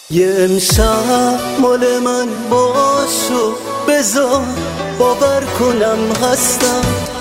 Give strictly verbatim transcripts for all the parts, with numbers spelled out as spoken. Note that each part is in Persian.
یه امشب مال من باشو بذار باور کنم هستم.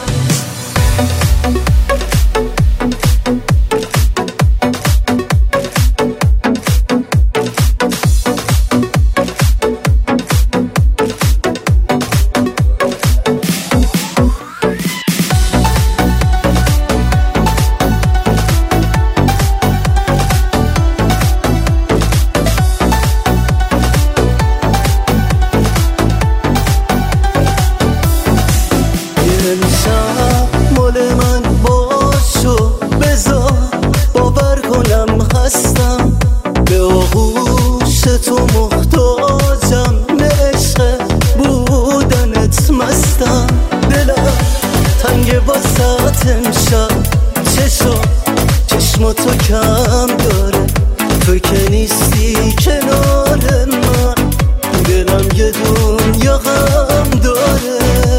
مال من باشو بذار باور کنم هستم. به آغوش تو محتاجم، به عشق بودنت مستم. دلم تنگ واسط امشب، چشم چشم تو کم داره. تو که نیستی کنار من، دلم یه دنیا غم داره.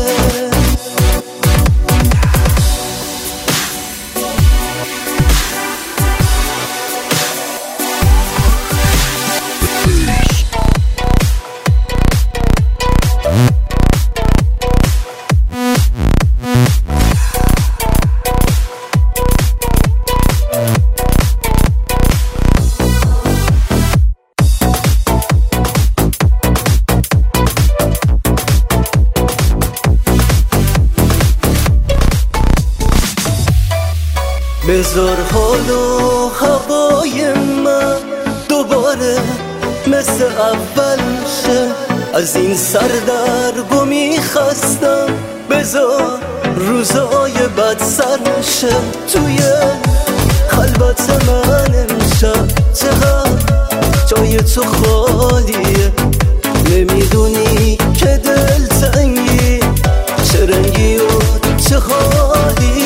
بذار حال و هوای من دوباره مثل اول شه. از این سردرگمی خستم، بذار روزای بد سر شه. توی قلبت من امشب چقدر جای تو خالیه. نمیدونی که دل تنگی چه رنگی و چه حالی.